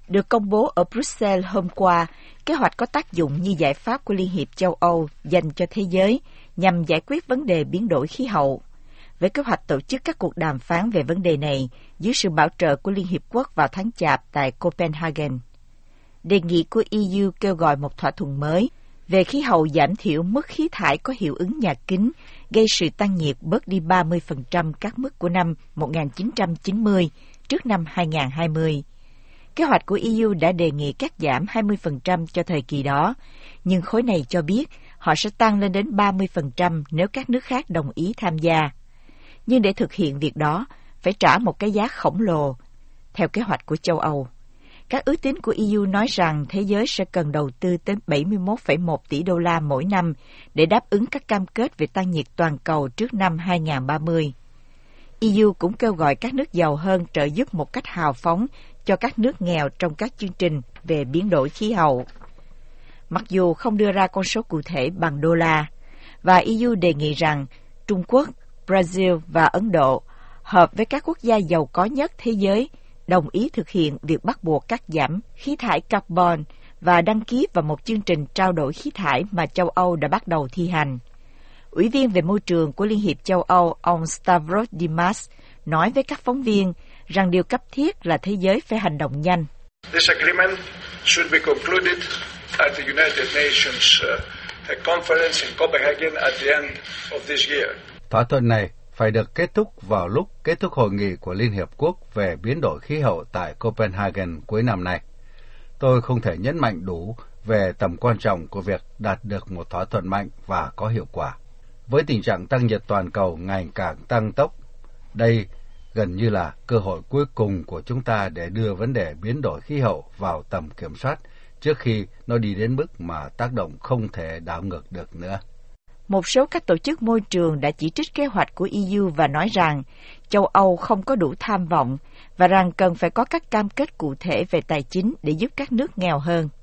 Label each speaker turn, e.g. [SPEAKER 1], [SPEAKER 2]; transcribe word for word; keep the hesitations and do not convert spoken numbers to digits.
[SPEAKER 1] Được công bố ở Brussels hôm qua, kế hoạch có tác dụng như giải pháp của Liên hiệp châu Âu dành cho thế giới nhằm giải quyết vấn đề biến đổi khí hậu. Với kế hoạch tổ chức các cuộc đàm phán về vấn đề này dưới sự bảo trợ của Liên hiệp Quốc vào tháng Chạp tại Copenhagen. Đề nghị của e u kêu gọi một thỏa thuận mới về khí hậu giảm thiểu mức khí thải có hiệu ứng nhà kính, gây sự tăng nhiệt bớt đi ba mươi phần trăm các mức của năm một nghìn chín trăm chín mươi trước năm hai nghìn không trăm hai mươi. Kế hoạch của e u đã đề nghị cắt giảm hai mươi phần trăm cho thời kỳ đó, nhưng khối này cho biết họ sẽ tăng lên đến ba mươi phần trăm nếu các nước khác đồng ý tham gia. Nhưng để thực hiện việc đó, phải trả một cái giá khổng lồ, theo kế hoạch của châu Âu. Các ước tính của e u nói rằng thế giới sẽ cần đầu tư tới bảy mươi mốt phẩy một tỷ đô la mỗi năm để đáp ứng các cam kết về tăng nhiệt toàn cầu trước năm hai nghìn không trăm ba mươi. e u cũng kêu gọi các nước giàu hơn trợ giúp một cách hào phóng cho các nước nghèo trong các chương trình về biến đổi khí hậu. Mặc dù không đưa ra con số cụ thể bằng đô la, và e u đề nghị rằng Trung Quốc, Brazil và Ấn Độ hợp với các quốc gia giàu có nhất thế giới đồng ý thực hiện việc bắt buộc cắt giảm khí thải carbon và đăng ký vào một chương trình trao đổi khí thải mà châu Âu đã bắt đầu thi hành. Ủy viên về môi trường của Liên hiệp châu Âu, ông Stavros Dimas, nói với các phóng viên rằng điều cấp thiết là thế giới phải hành động nhanh.
[SPEAKER 2] This agreement should be concluded at the United Nations uh, conference in Copenhagen at the end of this year.
[SPEAKER 3] Thỏa thuận này phải được kết thúc vào lúc kết thúc hội nghị của Liên Hiệp Quốc về biến đổi khí hậu tại Copenhagen cuối năm nay. Tôi không thể nhấn mạnh đủ về tầm quan trọng của việc đạt được một thỏa thuận mạnh và có hiệu quả. Với tình trạng tăng nhiệt toàn cầu ngày càng tăng tốc, đây gần như là cơ hội cuối cùng của chúng ta để đưa vấn đề biến đổi khí hậu vào tầm kiểm soát trước khi nó đi đến mức mà tác động không thể đảo ngược được nữa.
[SPEAKER 1] Một số các tổ chức môi trường đã chỉ trích kế hoạch của e u và nói rằng châu Âu không có đủ tham vọng và rằng cần phải có các cam kết cụ thể về tài chính để giúp các nước nghèo hơn.